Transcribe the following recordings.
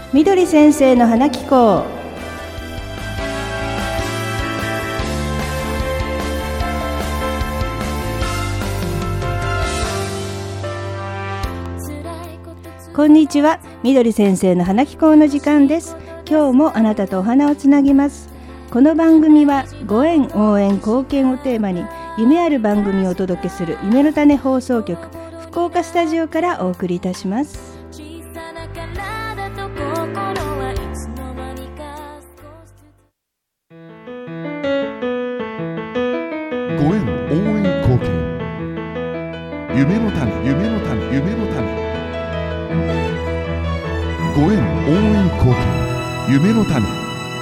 みどり先生の花聞こう。こんにちは、みどり先生の花聞こうの時間です。今日もあなたとお花をつなぎます。この番組はご縁、応援、貢献をテーマに夢ある番組をお届けする夢の種放送局福岡スタジオからお送りいたします。 ご縁、応援、貢献、夢の種、夢の種、夢の種。ご縁、応援、貢献、夢の種。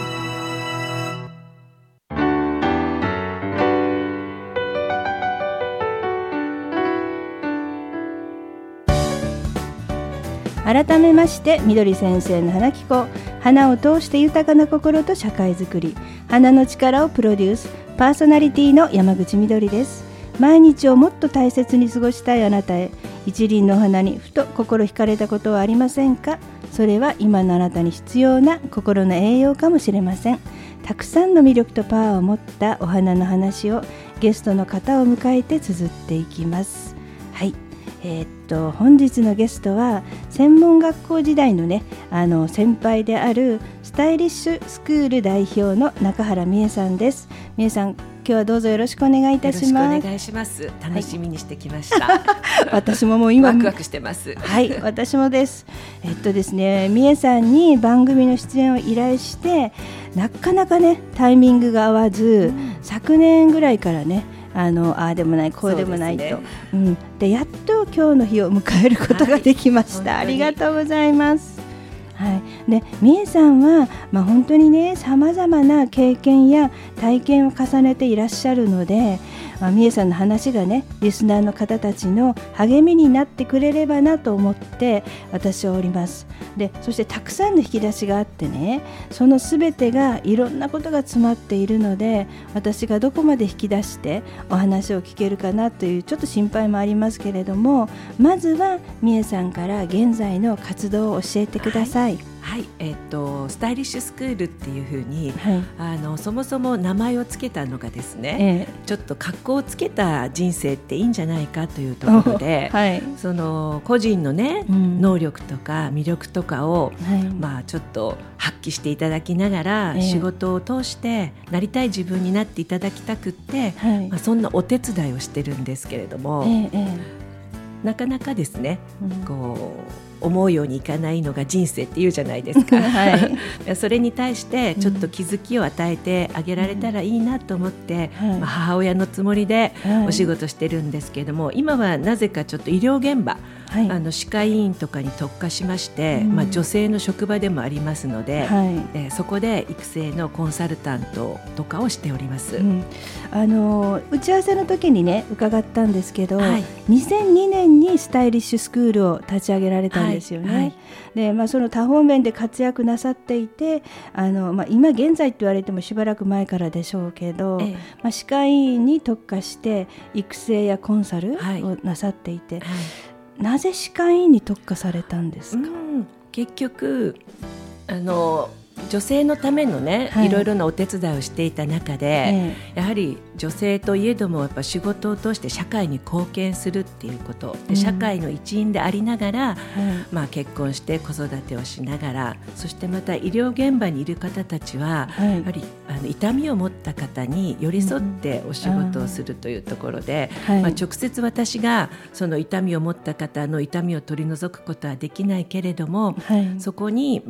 改めましてみどり先生の花聞こう。花を通して豊かな心と社会づくり、花の力をプロデュース、パーソナリティの山口みどりです。毎日をもっと大切に過ごしたいあなたへ、一輪の花にふと心惹かれたことはありませんか？それは今のあなたに必要な心の栄養かもしれません。たくさんの魅力とパワーを持ったお花の話をゲストの方を迎えて綴っていきます。はい、本日のゲストは専門学校時代のね、先輩であるスタイリッシュスクール代表の中原美恵さんです。美恵さん、今日はどうぞよろしくお願いいたします。 よろしくお願いします。楽しみにしてきました、はい、 私ももう今ワクワクしてます。 はい、私もです。ですね、美恵さんに番組の出演を依頼してなかなかねタイミングが合わず、昨年ぐらいからねああでもないこうでもないと、でやっと今日の日を迎えることができました、ありがとうございます。はい、で美恵さんは、本当にねさまざまな経験や体験を重ねていらっしゃるので、美恵さんの話がねリスナーの方たちの励みになってくれればなと思って私はおります。でそしてたくさんの引き出しがあってね、そのすべてがいろんなことが詰まっているので、私がどこまで引き出してお話を聞けるかなというちょっと心配もありますけれども、まずは美恵さんから現在の活動を教えてください。 はい、スタイリッシュスクールっていう風に、そもそも名前をつけたのがですね、ちょっと格好をつけた人生っていいんじゃないかというところで、その個人のね、能力とか魅力とかを、ちょっと発揮していただきながら、仕事を通してなりたい自分になっていただきたくって、そんなお手伝いをしてるんですけれども、なかなかですね、こう思うようにいかないのが人生っていうじゃないですか、それに対してちょっと気づきを与えてあげられたらいいなと思って、母親のつもりでお仕事してるんですけれども、今はなぜかちょっと医療現場、歯科医院とかに特化しまして、女性の職場でもありますので、そこで育成のコンサルタントとかをしております。 打ち合わせの時にね伺ったんですけど、2002年にスタイリッシュスクールを立ち上げられたんですよね。でその多方面で活躍なさっていて、今現在って言われてもしばらく前からでしょうけど、歯科医院に特化して育成やコンサルをなさっていて、なぜ歯科医院に特化されたんですか？ 結局女性のためのね、いろいろなお手伝いをしていた中で、やはり女性といえどもやっぱ仕事を通して社会に貢献するっていうことで、社会の一員でありながら、結婚して子育てをしながら、そしてまた医療現場にいる方たちは、やはり痛みを持った方に寄り添ってお仕事をするというところで、直接私がその痛みを持った方の痛みを取り除くことはできないけれども、そこに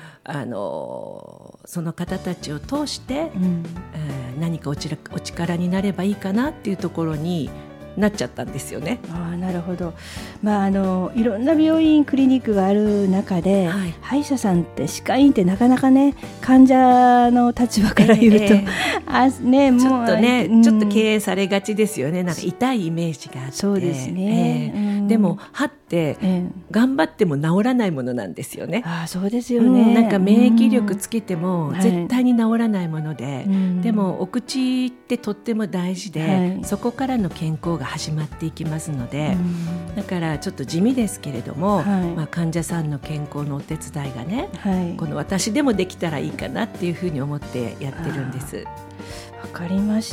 その方たちを通して、何かお力になればいいかなっていうところになっちゃったんですよね。 なるほど。いろんな病院クリニックがある中で、歯医者さんって歯科医院ってなかなかね、患者の立場から言うと、ちょっと経営されがちですよね。なんか痛いイメージがあって。 そうですね。 でも歯って頑張っても治らないものなんですよね。 そうですよね。 なんか免疫力つけても絶対に治らないもので、でもお口ってとっても大事で、そこからの健康が始まっていきますので、だからちょっと地味ですけれども、患者さんの健康のお手伝いがね、この私でもできたらいいかなっていうふうに思ってやってるんです。 わかりました。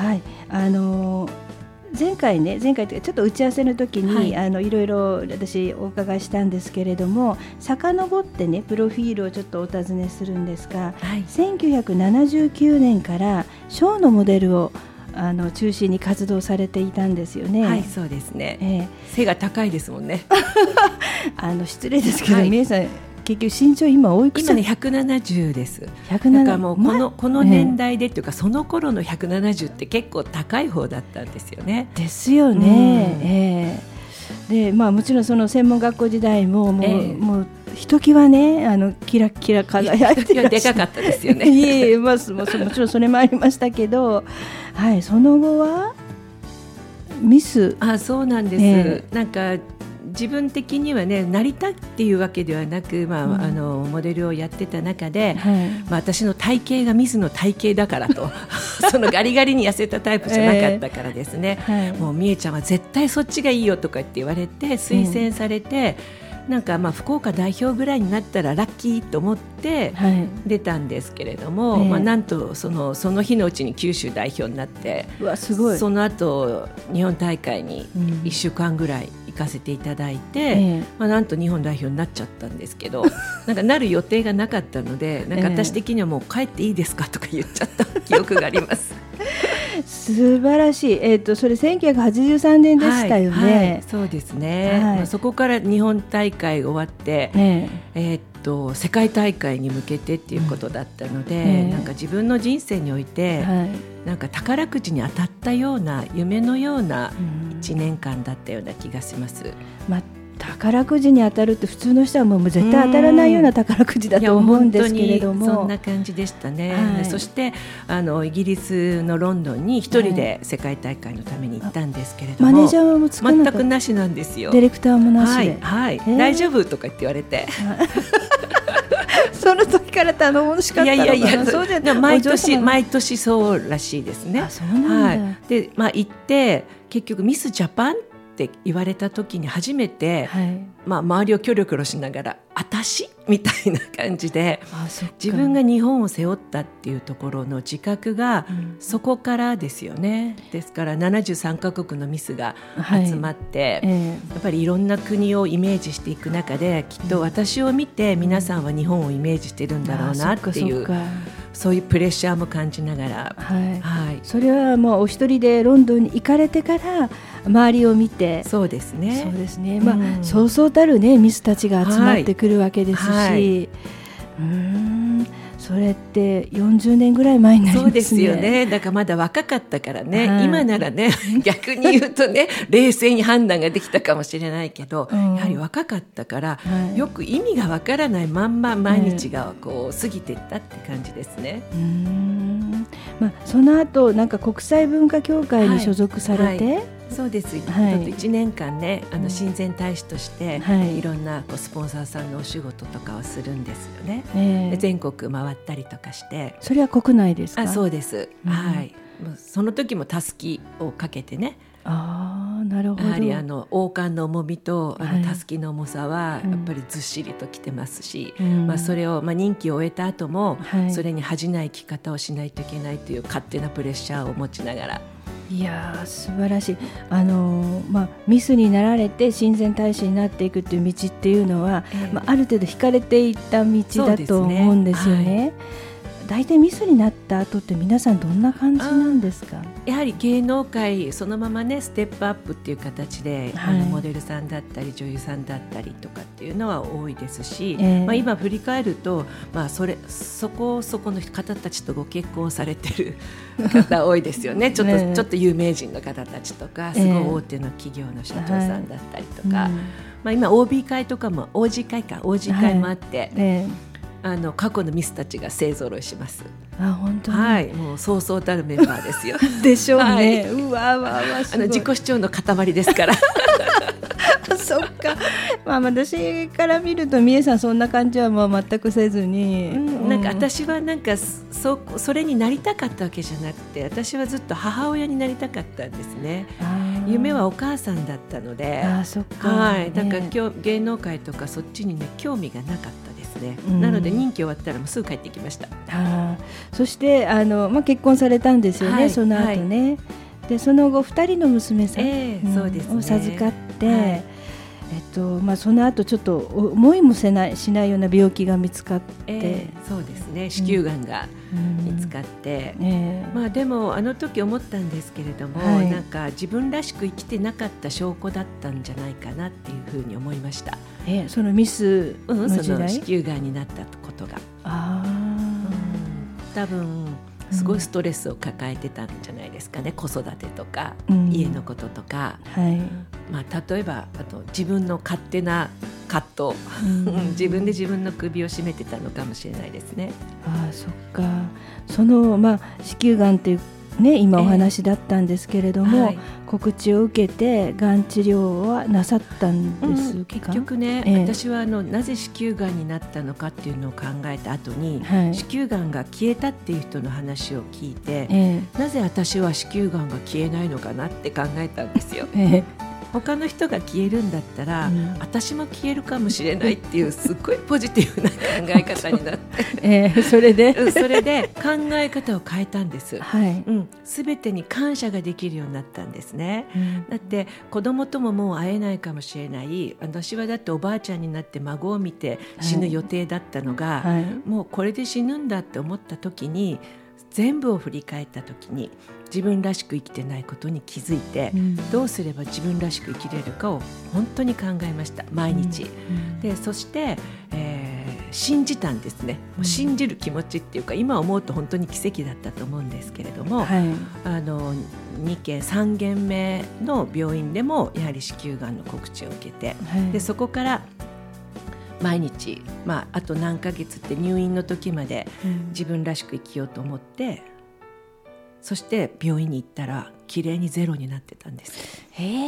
前回というかちょっと打ち合わせの時に、いろいろ私お伺いしたんですけれども、遡ってねプロフィールをちょっとお尋ねするんですが、1979年からショーのモデルを中心に活動されていたんですよね。 はい、そうですね、背が高いですもんね失礼ですけど、皆さん結局身長今おいくつ？ 今ね170です。だからもうこの年代でっていうか、その頃の170って結構高い方だったんですよね。 ですよね。でもちろんその専門学校時代ももうひときわねキラキラ輝いてらっしゃる。 でかかったですよねもちろんそれもありましたけど、その後はミス。 そうなんです、なんか自分的にはね、なりたいっていうわけではなく、モデルをやってた中で、私の体型がミスの体型だからとそのガリガリに痩せたタイプじゃなかったからですね、もうみえちゃんは絶対そっちがいいよとかって言われて推薦されて、なんか福岡代表ぐらいになったらラッキーと思って出たんですけれども、なんとその日のうちに九州代表になって、 すごい。 その後日本大会に1週間ぐらい行かせていただいて、なんと日本代表になっちゃったんですけどなんかなる予定がなかったので、なんか私的にはもう帰っていいですかとか言っちゃった記憶があります素晴らしい。それ1983年でしたよね。 そうですね、そこから日本大会終わって、世界大会に向けてっていうことだったので、なんか自分の人生において、なんか宝くじに当たったような夢のような1年間だったような気がします。 宝くじに当たるって普通の人はもう絶対当たらないような宝くじだと思うんですけれども、 そんな感じでしたね。そしてイギリスのロンドンに一人で世界大会のために行ったんですけれども、 マネージャーもつかなかった？ 全くなしなんですよ。 ディレクターもなしで、 大丈夫とか言って言われてその時から頼もしかったのかな。 毎年そうらしいですね。 そうなんだ。 で、行って結局ミスジャパンって言われた時に初めて、周りをキョロキョロしながら私みたいな感じで、自分が日本を背負ったっていうところの自覚が、そこからですよね。ですから73カ国のミスが集まって、やっぱりいろんな国をイメージしていく中で、きっと私を見て皆さんは日本をイメージしてるんだろうなっていう、そういうプレッシャーも感じながら、 それはもうお一人でロンドンに行かれてから周りを見て。 そうですね。 そうそうたるねミスたちが集まってくるわけですし、それって40年ぐらい前になりますね。 そうですよね。だからまだ若かったからね、今ならね逆に言うとね冷静に判断ができたかもしれないけど、やはり若かったから、よく意味がわからないまんま毎日がこう過ぎていったって感じですね。 その後なんか国際文化協会に所属されて、 そうです、1年間ね親善大使として、いろんなスポンサーさんのお仕事とかをするんですよね。で全国回ったりとかして。 それは国内ですか？ そうです、その時もたすきをかけてね。 なるほど。 やはり王冠の重みとたすきの重さはやっぱりずっしりときてますし、それを任期を終えた後も、それに恥じない生き方をしないといけないという勝手なプレッシャーを持ちながら。 いや素晴らしい。ミスになられて親善大使になっていくという道っていうのは、ある程度引かれていった道だと思うんですよね。大体ミスになった後って皆さんどんな感じなんですか？ やはり芸能界そのままねステップアップっていう形で、モデルさんだったり女優さんだったりとかっていうのは多いですし、今振り返ると、そこそこの方たちとご結婚されてる方多いですよねちょっと有名人の方たちとか、すごい大手の企業の社長さんだったりとか、今 OB 会とかも OG 会もあって、過去のミスたちが勢ぞろいします。 本当に、 もうそうそうたるメンバーですよでしょうね。 自己主張の塊ですからそっか、私から見ると美恵さんそんな感じは全くせずに、 なんか私はなんかそれになりたかったわけじゃなくて、私はずっと母親になりたかったんですね。夢はお母さんだったので、 そっか、 はい、だから芸能界とかそっちにね興味がなかったですね。なので任期終わったらもうすぐ帰ってきました。 そして結婚されたんですよね、その後ね。でその後2人の娘さん、 そうですね、 を授かって、その後ちょっと思いもしないような病気が見つかって、 そうですね、子宮がんが見つかって、でもあの時思ったんですけれども、なんか自分らしく生きてなかった証拠だったんじゃないかなっていうふうに思いました。 そのミスの時代、 その子宮がんになったことが、多分すごいストレスを抱えてたんじゃないですかね。子育てとか、家のこととか、例えばあと自分の勝手な葛藤、自分で自分の首を絞めてたのかもしれないですね。 そっか。その子宮がんっていうね、今お話だったんですけれども、告知を受けてがん治療はなさったんですか？ 結局ね、私はなぜ子宮がんになったのかっていうのを考えた後に、子宮がんが消えたっていう人の話を聞いて、なぜ私は子宮がんが消えないのかなって考えたんですよ。他の人が消えるんだったら、私も消えるかもしれないっていうすっごいポジティブな考え方になって、 それで考え方を変えたんです。全てに感謝ができるようになったんですね。だって子供とももう会えないかもしれない。私はだっておばあちゃんになって孫を見て死ぬ予定だったのが、もうこれで死ぬんだって思った時に、全部を振り返った時に自分らしく生きてないことに気づいて、どうすれば自分らしく生きれるかを本当に考えました、毎日。でそして、信じたんですね。信じる気持ちっていうか、今思うと本当に奇跡だったと思うんですけれども、2件3件目の病院でもやはり子宮がんの告知を受けて、でそこから毎日、あと何ヶ月って入院の時まで自分らしく生きようと思って、そして病院に行ったら綺麗にゼロになってたんです。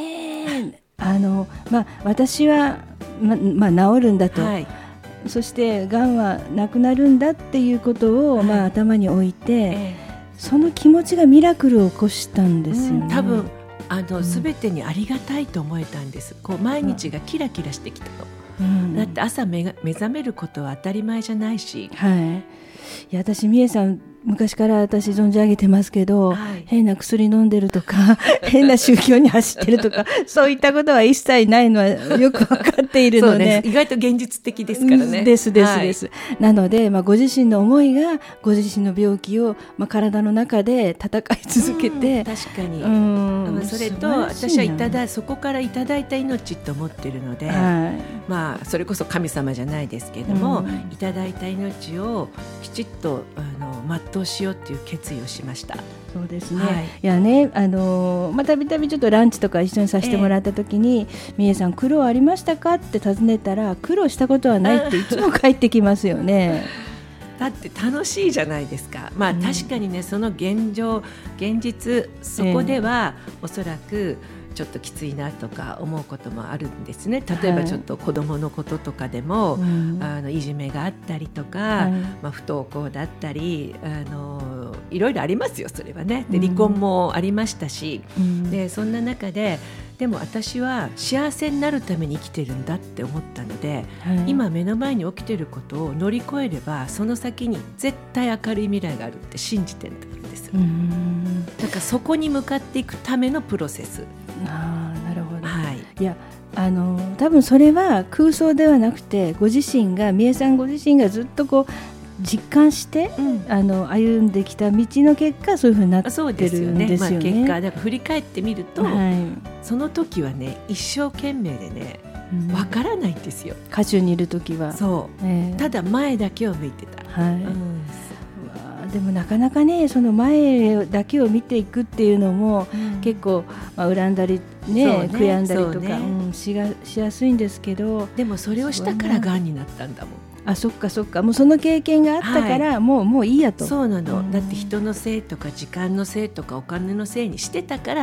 私は、治るんだと、そしてがんはなくなるんだっていうことを、頭に置いて、その気持ちがミラクルを起こしたんですよね。 多分全てにありがたいと思えたんです。こう毎日がキラキラしてきたの。だって朝目覚めることは当たり前じゃないし、 いや、私美恵さん昔から私存じ上げてますけど、変な薬飲んでるとか変な宗教に走ってるとかそういったことは一切ないのはよく分かっているので、 意外と現実的ですからね。 です。なので、ご自身の思いがご自身の病気を、体の中で戦い続けて、 確かに、それと私はそこからいただいた命と思っているので、それこそ神様じゃないですけれども、いただいた命をきちっと全うしようっていう決意をしました。 そうですね、いやね、たびたびちょっとランチとか一緒にさせてもらった時に、美恵さん苦労ありましたかって尋ねたら、苦労したことはないっていつも返ってきますよね。 だって楽しいじゃないですか。確かにね、その現実そこでは、おそらくちょっときついなとか思うこともあるんですね。例えばちょっと子供のこととかでも、いじめがあったりとか、不登校だったり、いろいろありますよ、それはね。で離婚もありましたし、でそんな中ででも私は幸せになるために生きてるんだって思ったので、今目の前に起きてることを乗り越えれば、その先に絶対明るい未来があるって信じてるんです。だからそこに向かっていくためのプロセス。 なるほど、いや、多分それは空想ではなくて、ご自身が、美恵さんご自身がずっとこう実感して、歩んできた道の結果、そういうふうになってるんですよね。 結果だから振り返ってみると、その時はね、一生懸命でね、わからないんですよ。 渦中にいる時はただ前だけを向いてた。 でもなかなかね、その前だけを見ていくっていうのも、結構、恨んだり、悔やんだりとか、しやすいんですけど、 でもそれをしたからがんになったんだもん。 そっか、もうその経験があったから、もういいやと。 そうなの、だって人のせいとか時間のせいとかお金のせいにしてたから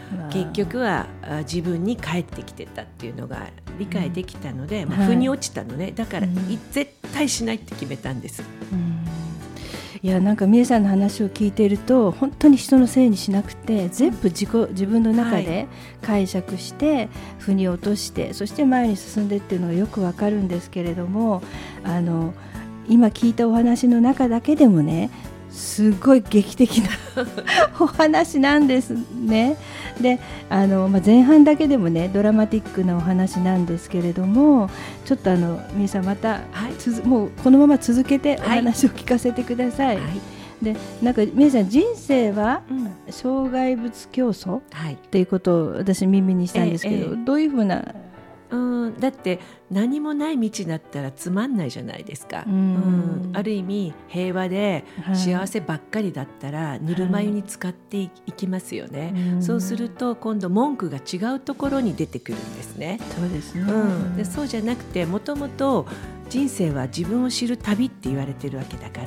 結局は自分に返ってきてたっていうのが理解できたので、腑に落ちたのね。だから、絶対しないって決めたんです。 いや、なんか美恵さんの話を聞いていると、本当に人のせいにしなくて、全部自分の中で解釈して、腑に落として、そして前に進んでっていうのがよくわかるんですけれども、今聞いたお話の中だけでもね、すごい劇的なお話なんですね。で、前半だけでもね、ドラマティックなお話なんですけれども、ちょっと美恵さんまた、もうこのまま続けてお話を聞かせてください。で、なんか美恵さん、人生は障害物競争っていうことを私耳にしたんですけど、どういうふうな。 だって何もない道だったらつまんないじゃないですか。ある意味平和で幸せばっかりだったら、ぬるま湯に浸かっていきますよね。そうすると今度文句が違うところに出てくるんですね。 そうですね。 で、そうじゃなくて、もともと人生は自分を知る旅って言われてるわけだから、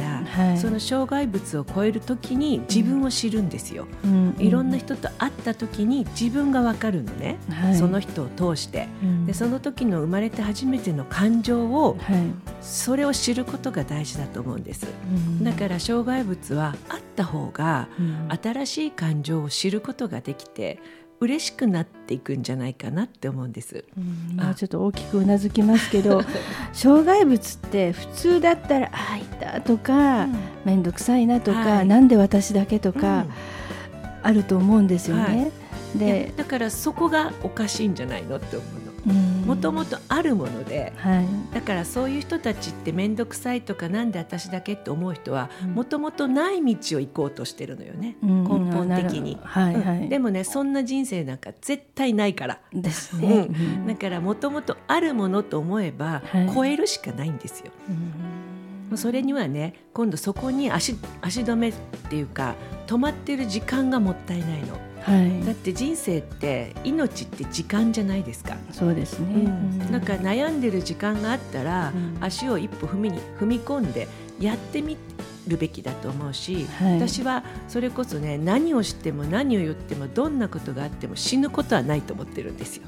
その障害物を越えるときに自分を知るんですよ。いろんな人と会ったときに自分がわかるのね、その人を通して。で、その時の生まれて初めての感情を、それを知ることが大事だと思うんです。だから障害物はあった方が、新しい感情を知ることができて嬉しくなっていくんじゃないかなって思うんです。 ちょっと大きくうなずきますけど障害物って普通だったらいたとか、めんどくさいなとか、なんで私だけとか、あると思うんですよね。で、 だからそこがおかしいんじゃないのって思うの。もともとあるもので、だからそういう人たちってめんどくさいとか、なんで私だけって思う人はもともとない道を行こうとしてるのよね、根本的に。でもね、そんな人生なんか絶対ないからですね。 だからもともとあるものと思えば、超えるしかないんですよ。それにはね、今度そこに足止めっていうか、止まってる時間がもったいないの。だって人生って命って時間じゃないですか。 そうですね。 なんか悩んでる時間があったら、足を一歩踏み込んでやってみるべきだと思うし、私はそれこそね、何をしても何を言ってもどんなことがあっても死ぬことはないと思ってるんですよ。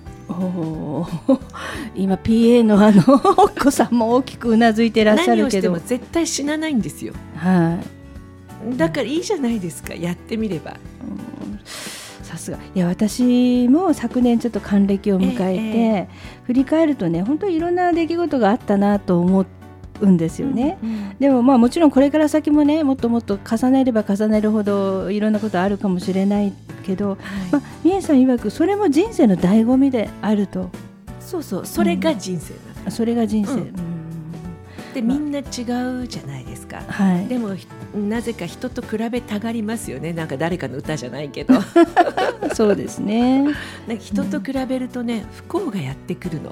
今 PA のお子さんも大きくうなずいてらっしゃるけど、 何をしても絶対死なないんですよ。だからいいじゃないですか、やってみれば。 さすが。いや、私も昨年ちょっと還暦を迎えて、振り返るとね、本当にいろんな出来事があったなと思うんですよね。でももちろんこれから先もね、もっともっと重ねれば重ねるほどいろんなことあるかもしれないけど、美恵さん曰くそれも人生の醍醐味であると。 そうそう、それが人生なの。 それが人生。 で、みんな違うじゃないですか。でもなぜか人と比べたがりますよね。なんか誰かの歌じゃないけどそうですね。 なんか人と比べるとね、不幸がやってくるの。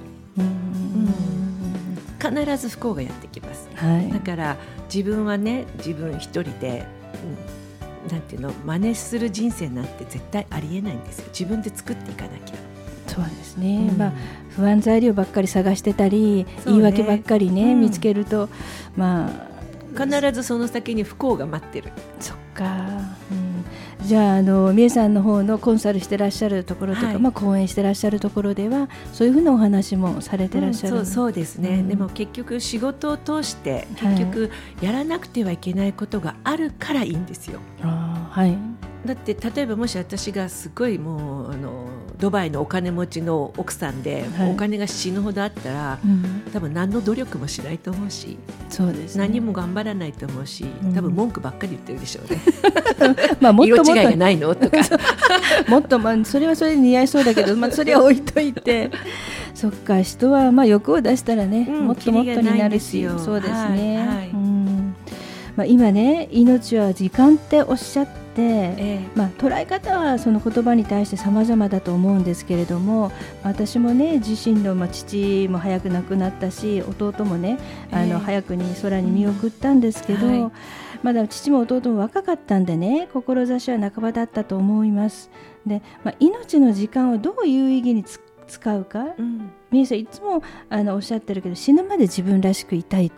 必ず不幸がやってきます。だから自分はね、自分一人で、なんていうの、真似する人生なんて絶対ありえないんですよ。自分で作っていかなきゃ。 そうですね。不安材料ばっかり探してたり、言い訳ばっかりね、見つけると、 必ずその先に不幸が待ってる。 そっか。じゃあ美恵さんの方のコンサルしてらっしゃるところとか、講演してらっしゃるところではそういうふうなお話もされてらっしゃる。 そうですね。でも結局仕事を通して結局やらなくてはいけないことがあるからいいんですよ。だって例えばもし私がすごいもうドバイのお金持ちの奥さんで、お金が死ぬほどあったら、多分何の努力もしないと思うし、 そうですね、 何も頑張らないと思うし、多分文句ばっかり言ってるでしょうねもっと色違いがないのとかもっと、それはそれで似合いそうだけど、それは置いといてそっか、人は欲を出したらね、もっともっとになるし、そうですね、今ね、命は時間っておっしゃって、捉え方はその言葉に対して様々だと思うんですけれども、私もね、自身の父も早く亡くなったし、弟もね、早くに空に見送ったんですけど、まだ父も弟も若かったんでね、志は半ばだったと思います。で、命の時間をどう有意義に使うか、美恵さんいつもおっしゃってるけど、死ぬまで自分らしくいたいと。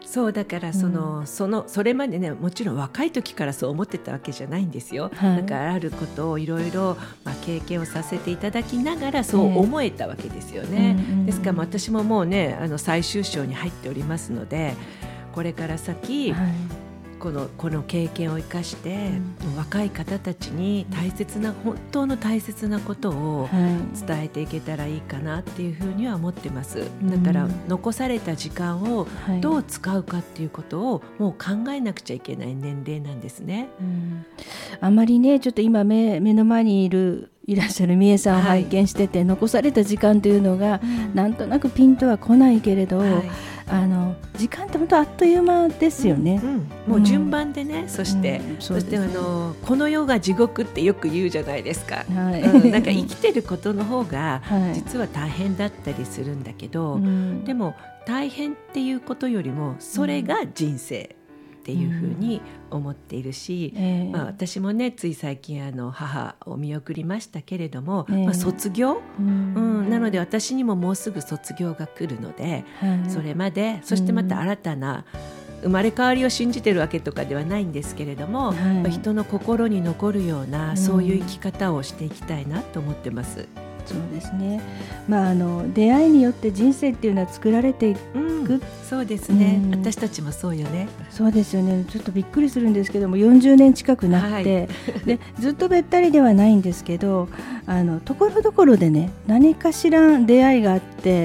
そうだからそれまでね、もちろん若い時からそう思ってたわけじゃないんですよ、 はい、 だからあることをいろいろ経験をさせていただきながらそう思えたわけですよね、ですから私ももうね最終章に入っておりますので、これから先、はい、この経験を生かして、若い方たちに本当の大切なことを伝えていけたらいいかなっていうふうには思ってます、だから残された時間をどう使うかっていうことをもう考えなくちゃいけない年齢なんですね、 あまりねちょっと今目の前にいらっしゃる美恵さんを拝見してて、はい、残された時間というのが、なんとなくピンとは来ないけれど、時間って本当あっという間ですよね、 もう順番でね、そしてこの世が地獄ってよく言うじゃないですか、なんか生きてることの方が実は大変だったりするんだけど、でも大変っていうことよりもそれが人生っていうふうに思っているし、私もねつい最近母を見送りましたけれども、卒業、なので私にももうすぐ卒業が来るので、それまでそしてまた新たな生まれ変わりを信じてるわけとかではないんですけれども、人の心に残るようなそういう生き方をしていきたいなと思ってます。 そうですね、出会いによって人生っていうのは作られていく、 そうですね、私たちもそうよね。 そうですよね、ちょっとびっくりするんですけども40年近くなって、でずっとべったりではないんですけど、ところどころでね何かしら出会いがあって、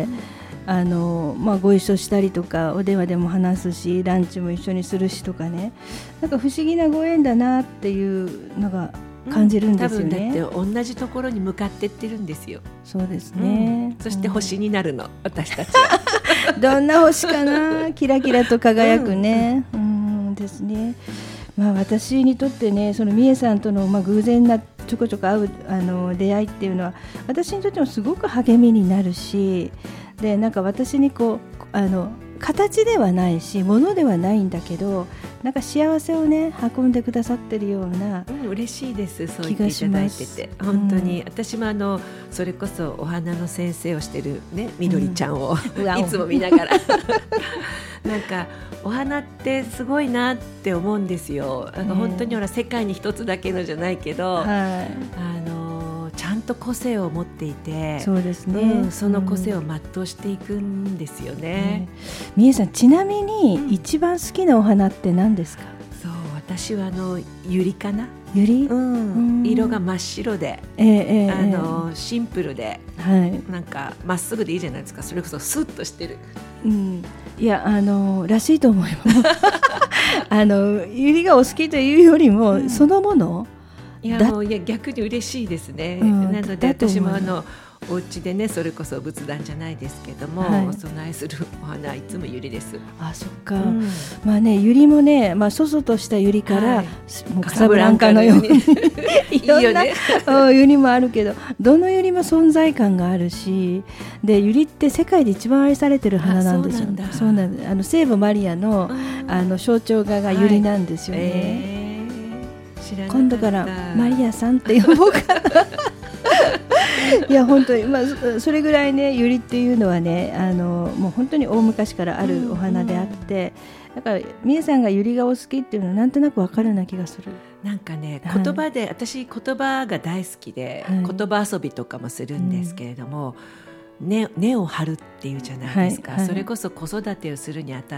ご一緒したりとかお電話でも話すしランチも一緒にするしとかね、なんか不思議なご縁だなっていうのが感じるんですよね、 多分だって同じところに向かってってるんですよ。 そうですね、 そして星になるの、私たちはどんな星かなキラキラと輝くね、ですね。私にとってねその美恵さんとの偶然なちょこちょこ会う出会いっていうのは私にとってもすごく励みになるし、でなんか私に形ではないし物ではないんだけど、なんか幸せをね運んでくださってるような、 嬉しいです、そう言っていただいてて本当に、私もそれこそお花の先生をしてるねみどりちゃんを、いつも見ながらなんかお花ってすごいなって思うんですよ。なんか本当に世界に一つだけのじゃないけど、ちゃんと個性を持っていて、 そうですね、 その個性を全うしていくんですよね。 美恵さん、ちなみに一番好きなお花って何ですか？ そう、私はユリかな。 ユリ、 色が真っ白で、シンプルで、なんかまっすぐでいいじゃないですか。それこそスッとしてる、 いやらしいと思いますユリがお好きというよりも、そのものいや逆に嬉しいですね、なので私もお家でねそれこそ仏壇じゃないですけども、お供えするお花いつもユリです。 そっか、ユリもね、そそとしたユリから、カサブランカのようにいろんなユリもあるけど、どのユリも存在感があるし、でユリって世界で一番愛されてる花なんですよ。そうなんです。聖母マリアの象徴画がユリなんですよね。今度からマリアさんって呼ぼうかないや本当に、それぐらいねユリっていうのはねもう本当に大昔からあるお花であって、だから美恵さんがユリがお好きっていうのはなんとなく分かるような気がする。 なんかね言葉で、私言葉が大好きで、言葉遊びとかもするんですけれども、根を張るっていうじゃないですか、それこそ子育てをするにあたって、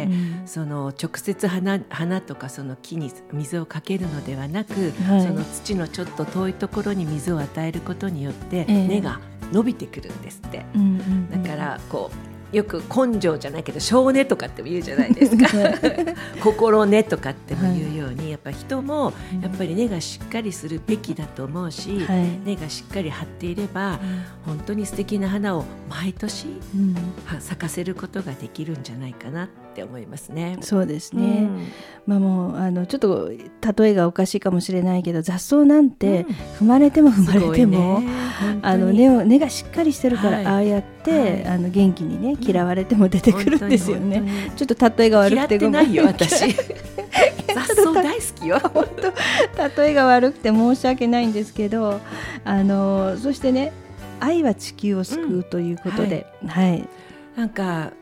その直接花とかその木に水をかけるのではなく、その土のちょっと遠いところに水を与えることによって、根が伸びてくるんですって、だからよく根性じゃないけど性根とかっても言うじゃないですか心根とかっても言うように、やっぱ人もやっぱり根がしっかりするべきだと思うし、根がしっかり張っていれば、本当に素敵な花を毎年咲かせることができるんじゃないかなって思いますね。 そうですね、もうちょっと例えがおかしいかもしれないけど、雑草なんて踏まれても根がしっかりしてるから、ああやって元気にね嫌われても出てくるんですよね。ちょっと例えが悪くてごめん。 嫌ってないよ私雑草大好きよ本当例えが悪くて申し訳ないんですけど、そしてね愛は地球を救うということで、 なんか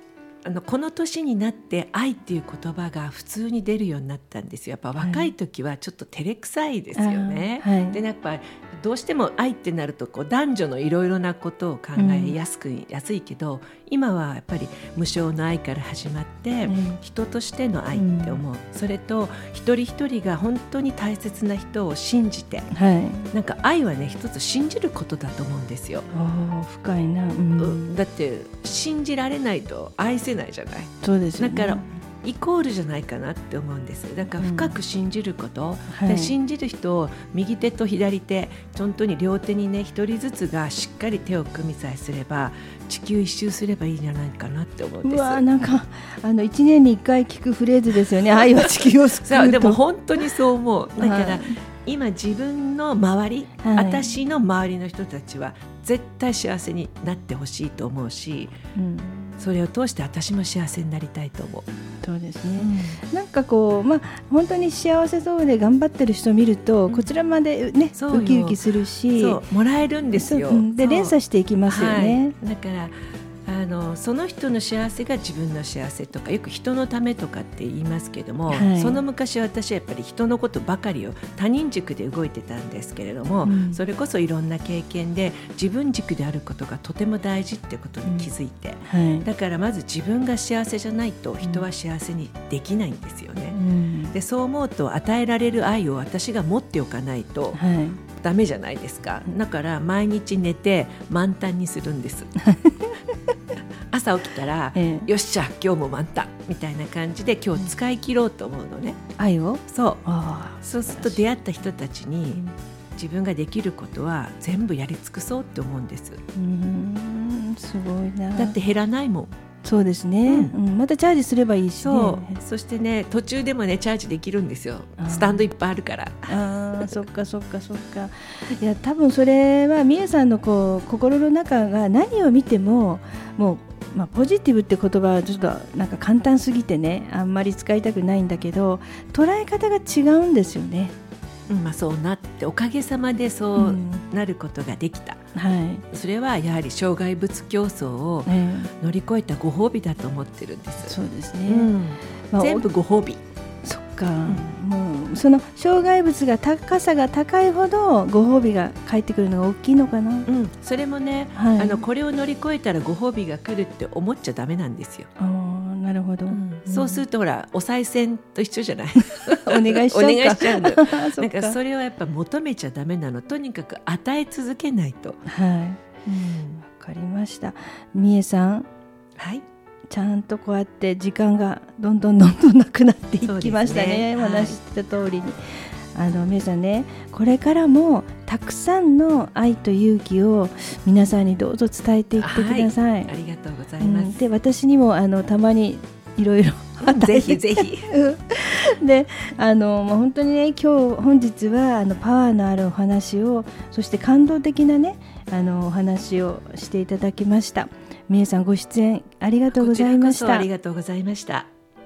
この年になって愛っていう言葉が普通に出るようになったんですよ。やっぱ若い時はちょっと照れくさいですよね、はい、でやっぱどうしても愛ってなると男女のいろいろなことを考えやすいけど、今はやっぱり無償の愛から始まって、人としての愛って思う、それと一人一人が本当に大切な人を信じて、なんか愛はね一つ信じることだと思うんですよ。 深いな、 だって信じられないと愛せないじゃない。 そうですよね。 だからイコールじゃないかなって思うんです。だから深く信じること、で信じる人を右手と左手本当に両手にね一人ずつがしっかり手を組みさえすれば地球一周すればいいんじゃないかなって思うんです。 なんか1年に1回聞くフレーズですよね。愛は地球を救うと。 でも本当にそう思う。だから、今自分の周り、私の周りの人たちは絶対幸せになってほしいと思うし、それを通して私も幸せになりたいと思う。 そうですね、なんかこう、本当に幸せそうで頑張ってる人を見ると、こちらまでねウキウキするし、 もらえるんですよ。 で連鎖していきますよね、 だからその人の幸せが自分の幸せとか、よく人のためとかって言いますけども、その昔私はやっぱり人のことばかりを他人軸で動いてたんですけれども、それこそいろんな経験で自分軸であることがとても大事ってことに気づいて、だからまず自分が幸せじゃないと人は幸せにできないんですよね、でそう思うと与えられる愛を私が持っておかないと、ダメじゃないですか。だから毎日寝て満タンにするんです朝起きたら、よっしゃ今日も満タンみたいな感じで今日使い切ろうと思うのね、 愛を。 そうすると出会った人たちに、自分ができることは全部やり尽くそうって思うんです。 すごいな。 だって減らないもん。 そうですね、またチャージすればいいしね。 そしてね途中でもねチャージできるんですよ。スタンドいっぱいあるから。 そっか。いや多分それは美恵さんの心の中が何を見てももう、ポジティブって言葉はちょっとなんか簡単すぎてねあんまり使いたくないんだけど、捉え方が違うんですよね。 そうなっておかげさまでそうなることができた、それはやはり障害物競争を乗り越えたご褒美だと思ってるんです。 そうですね、 全部ご褒美。 そっか、もうその障害物が高さが高いほどご褒美が返ってくるのが大きいのかな、 それもね、これを乗り越えたらご褒美が来るって思っちゃダメなんですよ。 なるほど、 そうするとほらお賽銭と一緒じゃないお願いしちゃうのなんかそれはやっぱ求めちゃダメなの。とにかく与え続けないと。わかりました。美恵さん、ちゃんとこうやって時間がどんどんなくなっていきましたね。話してた通りに美恵さんね、これからもたくさんの愛と勇気を皆さんにどうぞ伝えていってください。 ありがとうございます。 で私にもたまにいろいろぜひぜひで本当にね本日はパワーのあるお話を、そして感動的なねお話をしていただきました。美恵さんご出演ありがとうございました。 こちらこそありがとうございました。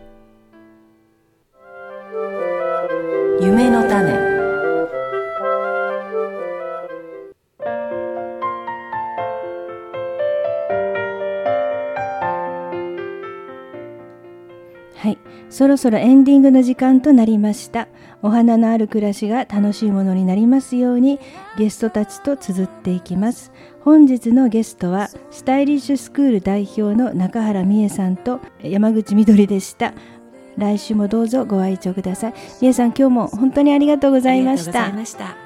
夢の種。はい、そろそろエンディングの時間となりました。お花のある暮らしが楽しいものになりますように、ゲストたちと綴っていきます。本日のゲストはスタイリッシュスクール代表の中原美恵さんと山口みどりでした。来週もどうぞご愛聴ください。美恵さん、今日も本当にありがとうございました。